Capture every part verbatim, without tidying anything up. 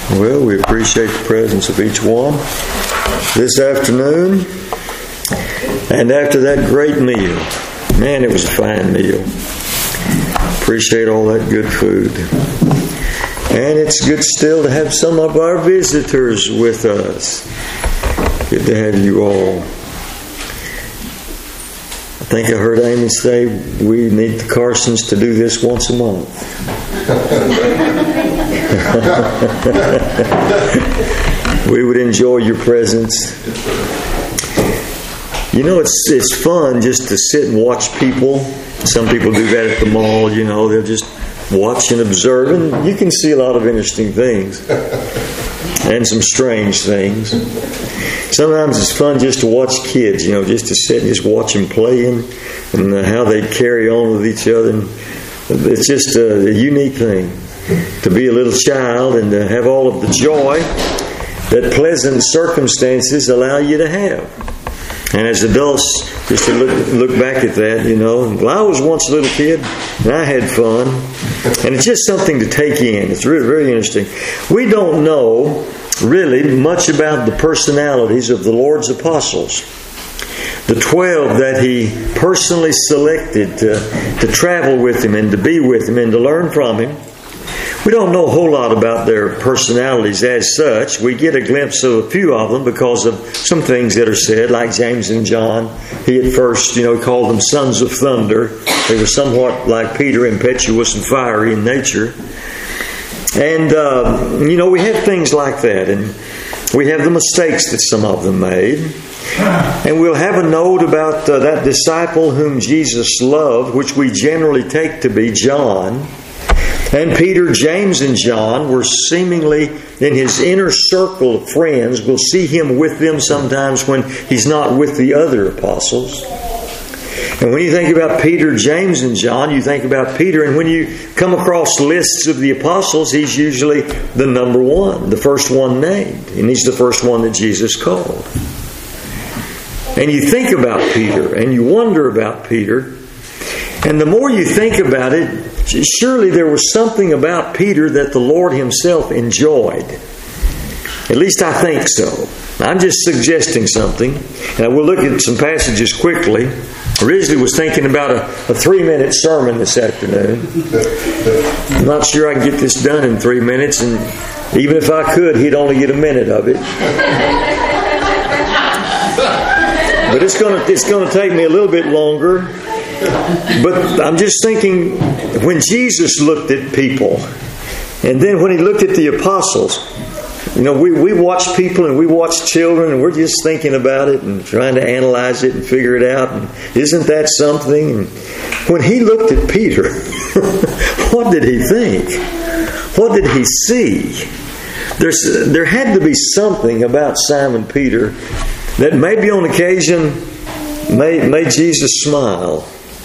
Well, we appreciate the presence of each one this afternoon. And after that great meal, man, it was a fine meal. Appreciate all that good food. And it's good still to have some of our visitors with us. Good to have you all. I think I heard Amy say we need the Carsons to do this once a month. We would enjoy your presence. You know, it's it's fun just to sit and watch people. Some people do that at the mall, you know, they'll just watch and observe, and you can see a lot of interesting things and some strange things. Sometimes it's fun just to watch kids, you know, just to sit and just watch them playing and how they carry on with each other. And it's just a, a unique thing to be a little child and to have all of the joy that pleasant circumstances allow you to have. And as adults, just to look, look back at that, you know, well, I was once a little kid and I had fun. And it's just something to take in. It's really very interesting. We don't know really much about the personalities of the Lord's apostles. The twelve that He personally selected to, to travel with Him and to be with Him and to learn from Him. We don't know a whole lot about their personalities as such. We get a glimpse of a few of them because of some things that are said, like James and John. He at first, you know, called them sons of thunder. They were somewhat like Peter, impetuous and fiery in nature. And, uh, you know, we have things like that. And we have the mistakes that some of them made. And we'll have a note about uh, that disciple whom Jesus loved, which we generally take to be John. And Peter, James, and John were seemingly in his inner circle of friends. We'll see him with them sometimes when he's not with the other apostles. And when you think about Peter, James, and John, you think about Peter. And when you come across lists of the apostles, he's usually the number one, the first one named. And he's the first one that Jesus called. And you think about Peter, and you wonder about Peter. And the more you think about it, surely there was something about Peter that the Lord Himself enjoyed. At least I think so. I'm just suggesting something. And we'll look at some passages quickly. Originally was thinking about a, a three-minute sermon this afternoon. I'm not sure I can get this done in three minutes. And even if I could, he'd only get a minute of it. But it's going to it's going to take me a little bit longer. But I'm just thinking, when Jesus looked at people, and then when He looked at the apostles, you know, we, we watch people and we watch children, and we're just thinking about it and trying to analyze it and figure it out. And isn't that something? And when He looked at Peter, what did He think? What did He see? There's, there had to be something about Simon Peter that maybe on occasion made, made Jesus smile.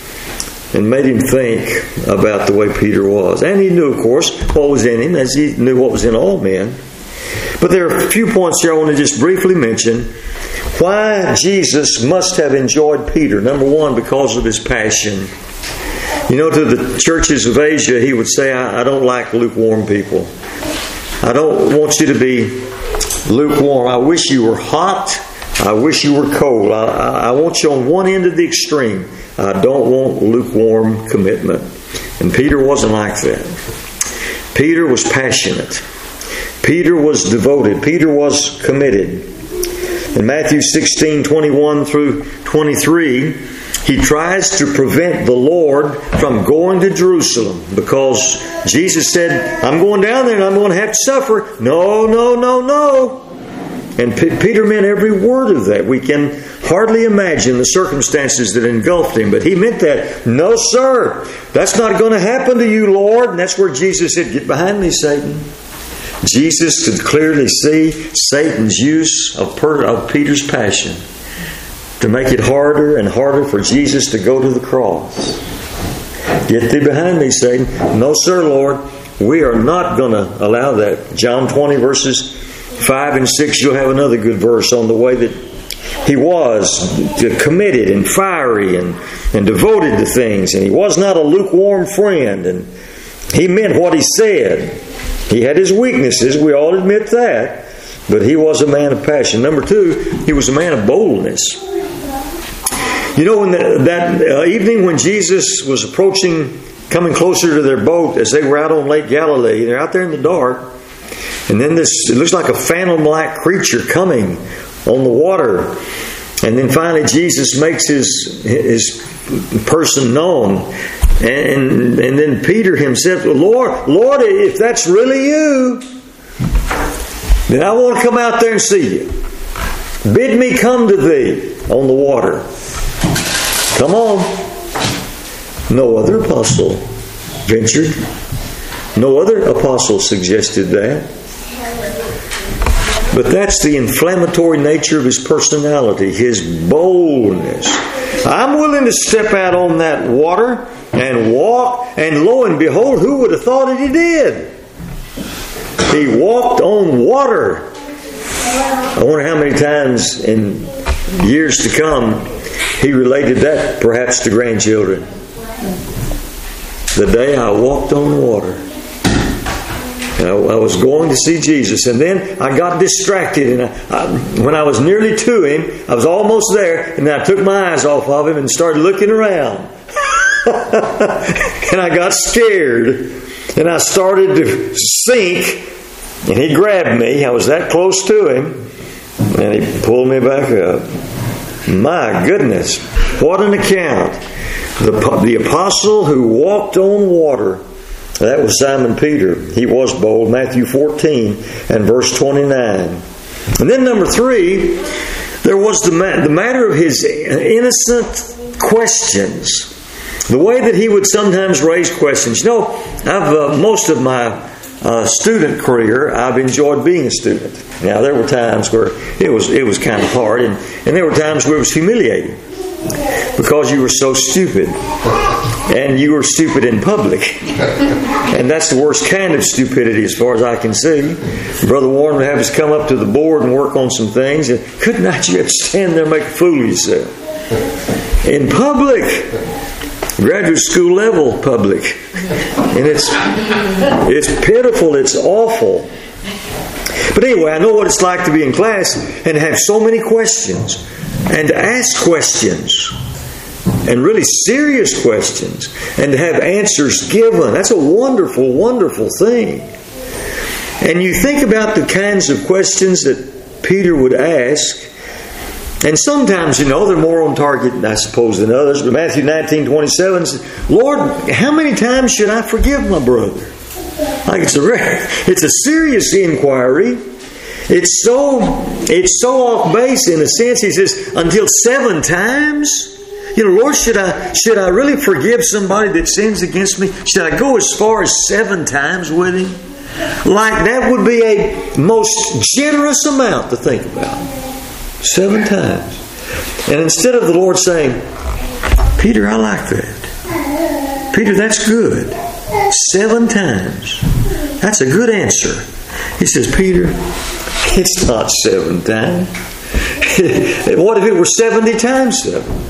And made him think about the way Peter was. And he knew, of course, what was in him, as he knew what was in all men. But there are a few points here I want to just briefly mention. Why Jesus must have enjoyed Peter. Number one, because of his passion. You know, to the churches of Asia, he would say, I, I don't like lukewarm people. I don't want you to be lukewarm. I wish you were hot. I wish you were cold. I, I, I want you on one end of the extreme. I don't want lukewarm commitment. And Peter wasn't like that. Peter was passionate. Peter was devoted. Peter was committed. In Matthew sixteen, twenty-one through twenty-three, he tries to prevent the Lord from going to Jerusalem because Jesus said, I'm going down there and I'm going to have to suffer. No, no, no, no. And P- Peter meant every word of that. We can hardly imagine the circumstances that engulfed him, but he meant that. No, sir, that's not going to happen to you, Lord. And that's where Jesus said, get behind me, Satan. Jesus could clearly see Satan's use of, per- of Peter's passion to make it harder and harder for Jesus to go to the cross. Get thee behind me, Satan. No, sir, Lord, we are not going to allow that. John twenty, verses five and six, you'll have another good verse on the way that he was committed and fiery and, and devoted to things. And he was not a lukewarm friend. And he meant what he said. He had his weaknesses, we all admit that, but he was a man of passion. Number two, he was a man of boldness. You know, when the, that uh, evening when Jesus was approaching, coming closer to their boat as they were out on Lake Galilee, they're out there in the dark, and then this, it looks like a phantom-like creature coming on the water. And then finally Jesus makes his his person known. And and then Peter himself, Lord, Lord, if that's really you, then I want to come out there and see you. Bid me come to thee on the water. Come on. No other apostle ventured. No other apostle suggested that. But that's the inflammatory nature of his personality, his boldness. I'm willing to step out on that water and walk, and lo and behold, who would have thought it he did? He walked on water. I wonder how many times in years to come he related that perhaps to grandchildren. The day I walked on water. I, I was going to see Jesus, and then I got distracted, and I, I, when I was nearly to him, I was almost there, and then I took my eyes off of him and started looking around. And I got scared, and I started to sink, and he grabbed me. I was that close to him, and he pulled me back up. My goodness, what an account. The, the apostle who walked on water. That was Simon Peter. He was bold. Matthew fourteen and verse twenty-nine. And then number three, there was the, ma- the matter of his innocent questions. The way that he would sometimes raise questions. You know, I've uh, most of my uh, student career, I've enjoyed being a student. Now, there were times where it was it was kind of hard, and, and there were times where it was humiliating because you were so stupid. And you were stupid in public. And that's the worst kind of stupidity as far as I can see. Brother Warren would have us come up to the board and work on some things. And could not you have to stand there and make a fool of yourself? In public. Graduate school level public. And it's it's pitiful. It's awful. But anyway, I know what it's like to be in class and have so many questions. And to ask questions. And really serious questions. And to have answers given. That's a wonderful, wonderful thing. And you think about the kinds of questions that Peter would ask. And sometimes, you know, they're more on target, I suppose, than others. But Matthew nineteen twenty-seven says, Lord, how many times should I forgive my brother? Like it's a it's a serious inquiry. It's so it's so off base in a sense. He says, until seven times? You know, Lord, should I should I really forgive somebody that sins against me? Should I go as far as seven times with him? Like that would be a most generous amount to think about. Seven times. And instead of the Lord saying, Peter, I like that. Peter, that's good. Seven times. That's a good answer. He says, Peter, it's not seven times. What if it were seventy times seven?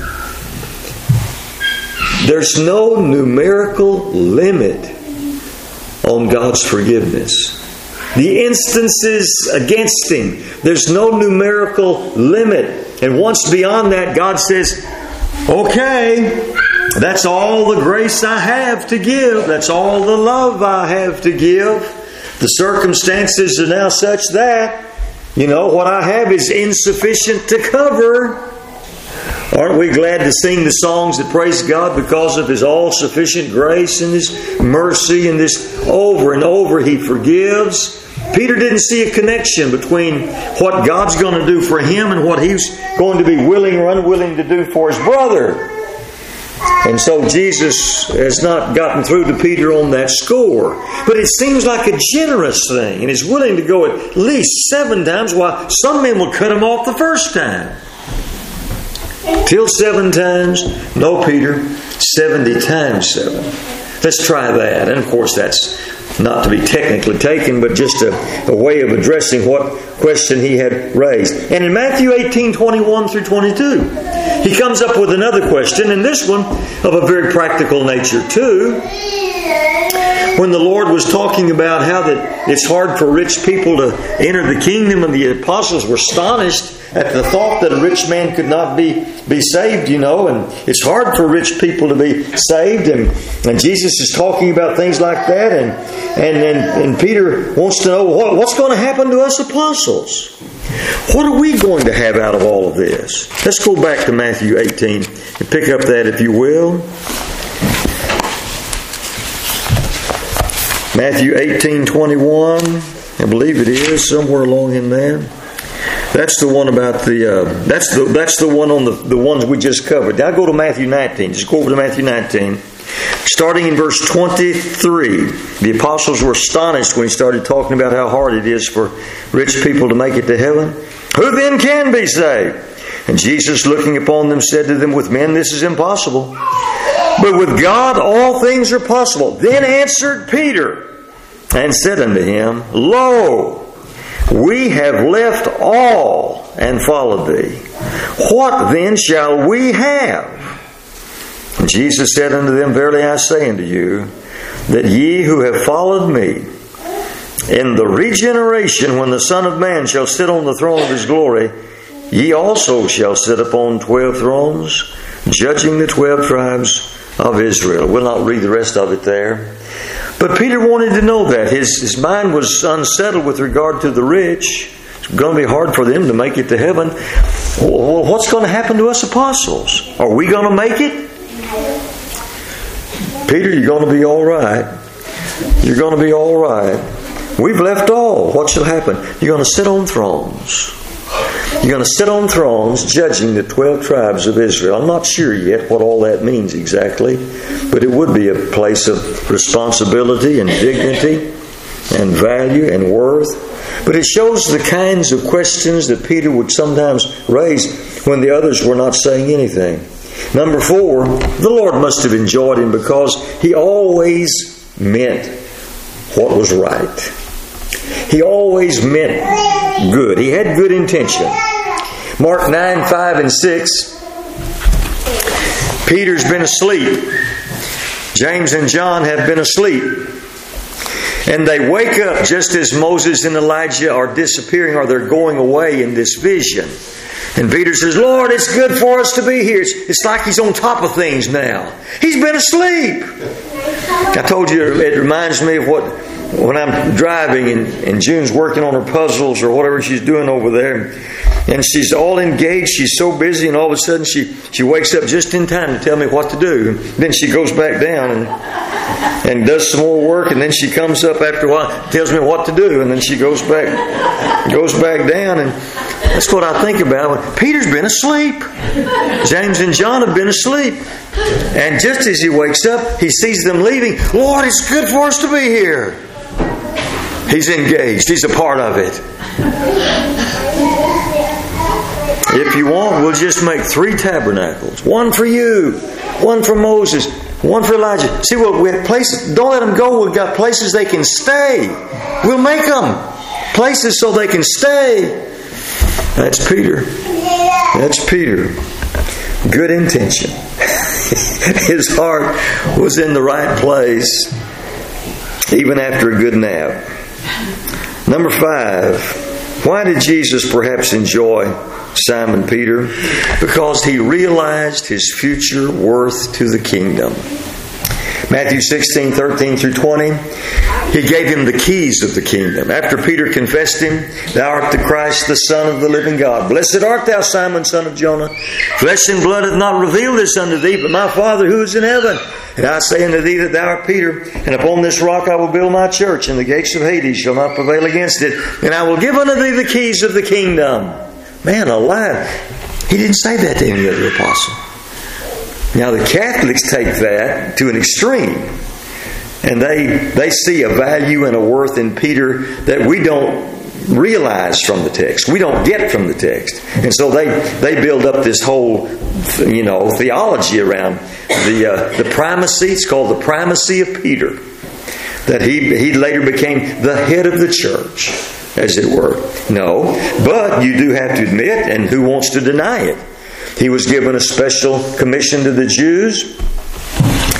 There's no numerical limit on God's forgiveness. The instances against Him, there's no numerical limit. And once beyond that, God says, okay, that's all the grace I have to give. That's all the love I have to give. The circumstances are now such that, you know, what I have is insufficient to cover. Aren't we glad to sing the songs that praise God because of His all-sufficient grace and His mercy and this over and over He forgives? Peter didn't see a connection between what God's going to do for him and what he's going to be willing or unwilling to do for his brother. And so Jesus has not gotten through to Peter on that score. But it seems like a generous thing, and He's willing to go at least seven times, while some men will cut him off the first time. Till seven times? No, Peter. Seventy times seven. Let's try that. And of course that's not to be technically taken, but just a, a way of addressing what question he had raised. And in Matthew eighteen, twenty-one through twenty-two, he comes up with another question, and this one of a very practical nature too. when the Lord was talking about how that it's hard for rich people to enter the kingdom, and the apostles were astonished at the thought that a rich man could not be, be saved, you know, and it's hard for rich people to be saved, and, and Jesus is talking about things like that, and and, and, and Peter wants to know, what, what's going to happen to us apostles? What are we going to have out of all of this? Let's go back to Matthew eighteen and pick up that, if you will. Matthew eighteen twenty-one, I believe it is, somewhere along in there. That's the one about the. Uh, that's the. That's the one on the the ones we just covered. Now go to Matthew nineteen. Just go over to Matthew nineteen, starting in verse twenty-three. The apostles were astonished when he started talking about how hard it is for rich people to make it to heaven. Who then can be saved? And Jesus, looking upon them, said to them, with men this is impossible, but with God all things are possible. Then answered Peter and said unto him, Lo, we have left all and followed thee. What then shall we have? And Jesus said unto them, Verily I say unto you, that ye who have followed me, in the regeneration when the Son of Man shall sit on the throne of his glory, ye also shall sit upon twelve thrones, judging the twelve tribes of Israel. We'll not read the rest of it there. But Peter wanted to know that. His, his mind was unsettled with regard to the rich. It's going to be hard for them to make it to heaven. Well, what's going to happen to us apostles? Are we going to make it? Peter, you're going to be all right. You're going to be all right. We've left all. What shall happen? You're going to sit on thrones. You're going to sit on thrones judging the twelve tribes of Israel. I'm not sure yet what all that means exactly, but it would be a place of responsibility and dignity and value and worth. But it shows the kinds of questions that Peter would sometimes raise when the others were not saying anything. Number four, the Lord must have enjoyed him because he always meant what was right. He always meant good. He had good intention. Mark nine, five, and six. Peter's been asleep. James and John have been asleep. And they wake up just as Moses and Elijah are disappearing, or they're going away in this vision. And Peter says, Lord, it's good for us to be here. It's, it's like he's on top of things now. He's been asleep. I told you it reminds me of what when I'm driving and, and June's working on her puzzles or whatever she's doing over there. And she's all engaged. She's so busy, and all of a sudden she, she wakes up just in time to tell me what to do. Then she goes back down and and does some more work, and then she comes up after a while, tells me what to do, and then she goes back goes back down. And that's what I think about. Peter's been asleep. James and John have been asleep. And just as he wakes up, he sees them leaving. Lord, it's good for us to be here. He's engaged. He's a part of it. If you want, we'll just make three tabernacles. One for you, one for Moses, one for Elijah. See, well, we have places. Don't let them go. We've got places they can stay. We'll make them places so they can stay. That's Peter. That's Peter. Good intention. His heart was in the right place even after a good nap. Number five. Why did Jesus perhaps enjoy Simon Peter? Because he realized his future worth to the kingdom. Matthew sixteen, thirteen through twenty. He gave him the keys of the kingdom. After Peter confessed him, Thou art the Christ, the Son of the living God. Blessed art thou, Simon, son of Jonah. Flesh and blood hath not revealed this unto thee, but my Father who is in heaven. And I say unto thee that thou art Peter, and upon this rock I will build my church, and the gates of Hades shall not prevail against it. And I will give unto thee the keys of the kingdom. Man alive. He didn't say that to any other apostle. Now the Catholics take that to an extreme. And they they see a value and a worth in Peter that we don't realize from the text. We don't get from the text. And so they, they build up this whole, you know, theology around the uh, the primacy. It's called the primacy of Peter. That he he later became the head of the church, as it were. No, but you do have to admit, and who wants to deny it? He was given a special commission to the Jews.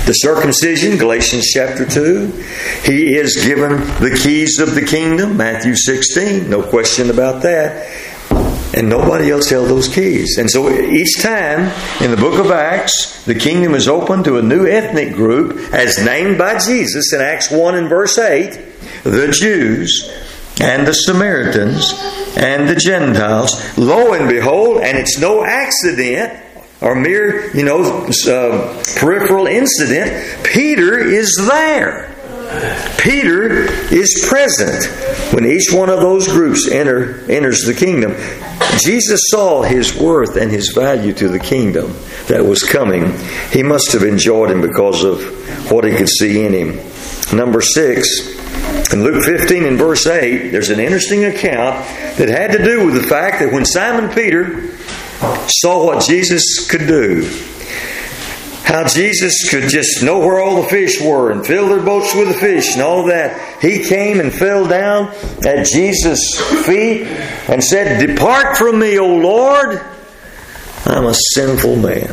The circumcision, Galatians chapter two. He is given the keys of the kingdom, Matthew sixteen. No question about that. And nobody else held those keys. And so each time in the book of Acts, the kingdom is open to a new ethnic group as named by Jesus in Acts one and verse eight, the Jews and the Samaritans and the Gentiles. Lo and behold, and it's no accident or mere, you know, uh, peripheral incident, Peter is there. Peter is present when each one of those groups enter enters the kingdom. Jesus saw his worth and his value to the kingdom that was coming. He must have enjoyed him because of what he could see in him. Number six, in Luke fifteen and verse eight, there's an interesting account that had to do with the fact that when Simon Peter saw what Jesus could do, how Jesus could just know where all the fish were and fill their boats with the fish and all of that. He came and fell down at Jesus' feet and said, "Depart from me, O Lord, I'm a sinful man."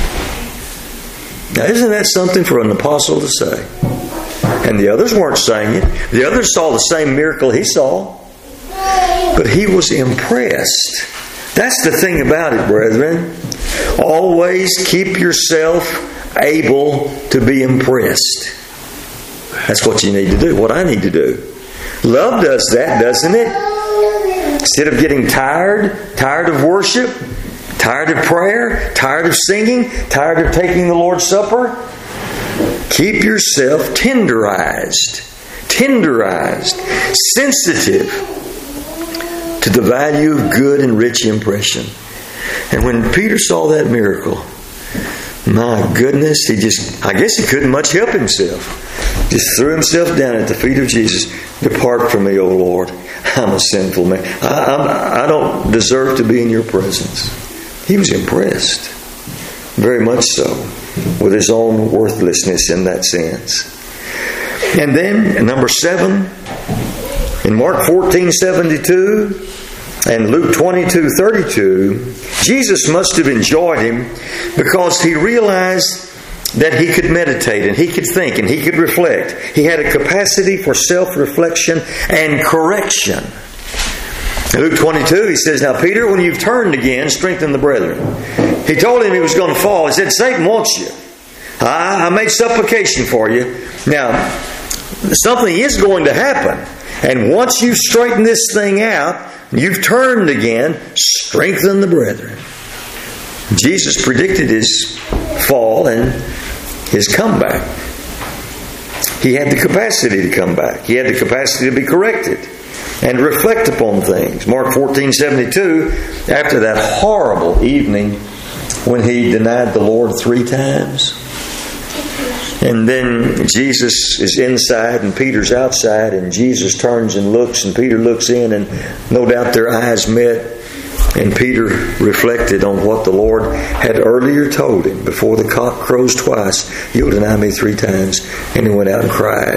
Now, isn't that something for an apostle to say? And the others weren't saying it. The others saw the same miracle he saw. But he was impressed. That's the thing about it, brethren. Always keep yourself able to be impressed. That's what you need to do, what I need to do. Love does that, doesn't it? Instead of getting tired, tired of worship, tired of prayer, tired of singing, tired of taking the Lord's Supper, keep yourself tenderized, tenderized, sensitive to the value of good and rich impression. And when Peter saw that miracle, my goodness, he just, I guess he couldn't much help himself. Just threw himself down at the feet of Jesus. "Depart from me, O Lord. I'm a sinful man. I, I, I don't deserve to be in your presence." He was impressed, very much so, with his own worthlessness in that sense. And then, number seven, in Mark fourteen seventy-two and Luke twenty-two thirty-two, Jesus must have enjoyed him because he realized that he could meditate and he could think and he could reflect. He had a capacity for self-reflection and correction. In Luke twenty-two, he says, "Now Peter, when you've turned again, strengthen the brethren." He told him he was going to fall. He said, "Satan wants you. I, I made supplication for you. Now, something is going to happen. And once you straighten this thing out, you've turned again, strengthen the brethren." Jesus predicted his fall and his comeback. He had the capacity to come back. He had the capacity to be corrected and reflect upon things. Mark fourteen seventy-two, after that horrible evening when he denied the Lord three times, and then Jesus is inside and Peter's outside, and Jesus turns and looks and Peter looks in, and no doubt their eyes met, and Peter reflected on what the Lord had earlier told him. Before the cock crows twice, you'll deny me three times. And he went out and cried.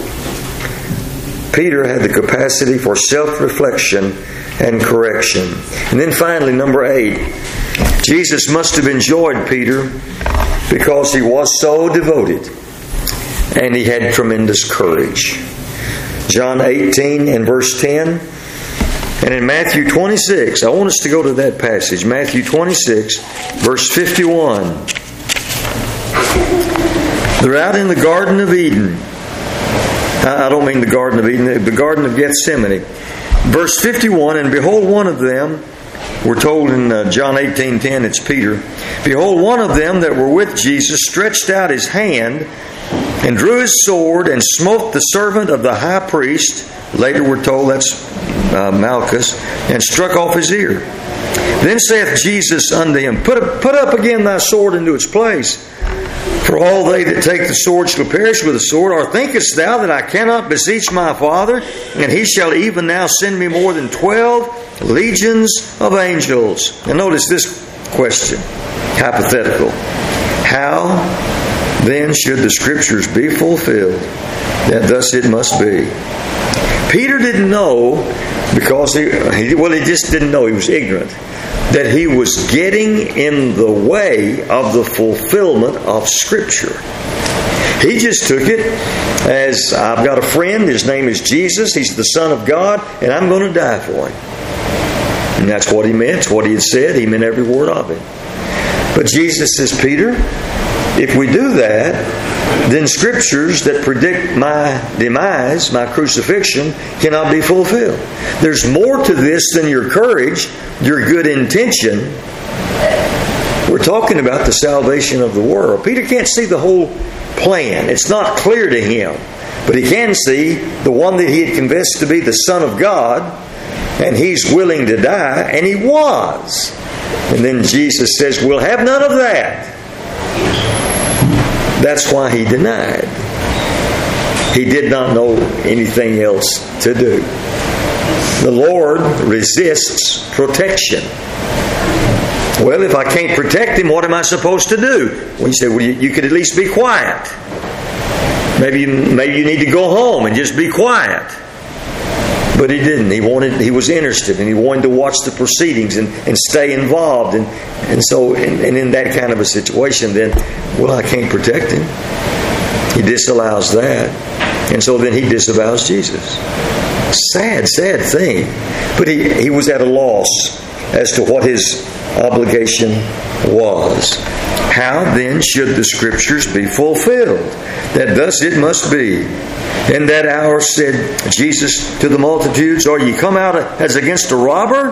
Peter had the capacity for self-reflection and correction. And then finally, number eight, Jesus must have enjoyed Peter because he was so devoted and he had tremendous courage. John eighteen and verse ten, and in Matthew twenty-six, I want us to go to that passage. Matthew twenty-six, verse fifty-one. They're out in the Garden of Eden. I don't mean the Garden of Eden, the Garden of Gethsemane. Verse fifty-one, and behold, one of them, we're told in uh, John eighteen ten, it's Peter. Behold, one of them that were with Jesus stretched out his hand and drew his sword and smote the servant of the high priest. Later we're told that's uh, Malchus, and struck off his ear. Then saith Jesus unto him, Put up, put up again thy sword into its place. For all they that take the sword shall perish with the sword. Or thinkest thou that I cannot beseech my Father, and he shall even now send me more than twelve legions of angels? And notice this question, hypothetical. How then should the Scriptures be fulfilled, that thus it must be? Peter didn't know, because he, he well, he just didn't know, he was ignorant, that he was getting in the way of the fulfillment of Scripture. He just took it as, I've got a friend, his name is Jesus, he's the Son of God, and I'm going to die for him. And that's what he meant. It's what he had said. He meant every word of it. But Jesus says, Peter, if we do that, then scriptures that predict my demise, my crucifixion, cannot be fulfilled. There's more to this than your courage, your good intention. We're talking about the salvation of the world. Peter can't see the whole plan. It's not clear to him. But he can see the one that he had confessed to be the Son of God, and he's willing to die, and he was. And then Jesus says, we'll have none of that. That's why he denied. He did not know anything else to do. The Lord resists protection. Well, if I can't protect him, what am I supposed to do? Well, you say, well, you, you could at least be quiet. Maybe you, maybe you need to go home and just be quiet. But he didn't. He wanted. He was interested, and he wanted to watch the proceedings and, and stay involved. And and so, and, and in that kind of a situation, then, well, I can't protect him. He disallows that, and so then he disavows Jesus. Sad, sad thing. But he he was at a loss as to what his obligation was. How then should the Scriptures be fulfilled? That thus it must be. In that hour said Jesus to the multitudes, are ye come out as against a robber?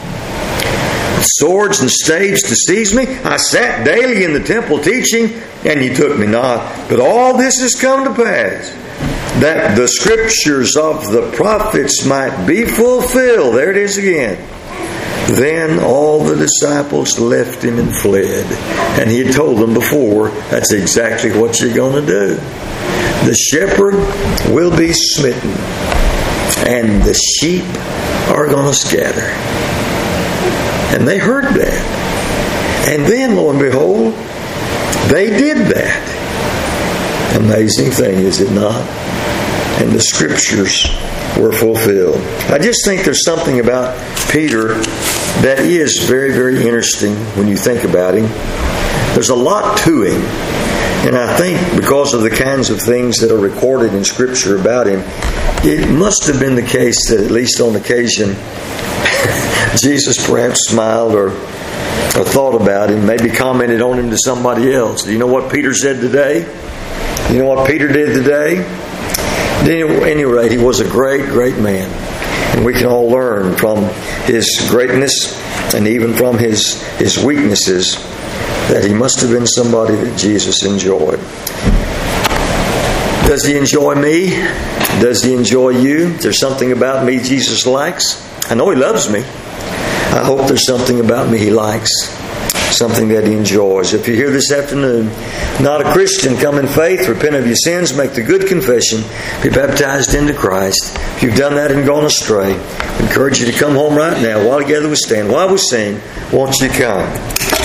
With swords and staves to seize me? I sat daily in the temple teaching, and ye took me not. But all this is come to pass, that the Scriptures of the prophets might be fulfilled. There it is again. Then all the disciples left him and fled. And he had told them before, that's exactly what you're going to do. The shepherd will be smitten, and the sheep are going to scatter. And they heard that. And then, lo and behold, they did that. Amazing thing, is it not? And the Scriptures were fulfilled. I just think there's something about Peter that is very, very interesting when you think about him. There's a lot to him. And I think because of the kinds of things that are recorded in Scripture about him, it must have been the case that at least on occasion Jesus perhaps smiled or, or thought about him, maybe commented on him to somebody else. Do you know what Peter said today? You know what Peter did today? At any rate, he was a great, great man. And we can all learn from his greatness and even from his, his weaknesses that he must have been somebody that Jesus enjoyed. Does he enjoy me? Does he enjoy you? Is there something about me Jesus likes? I know he loves me. I hope there's something about me he likes. Something that he enjoys. If you're here this afternoon, not a Christian, come in faith, repent of your sins, make the good confession, be baptized into Christ. If you've done that and gone astray, I encourage you to come home right now. While together we stand, while we sing, won't you come?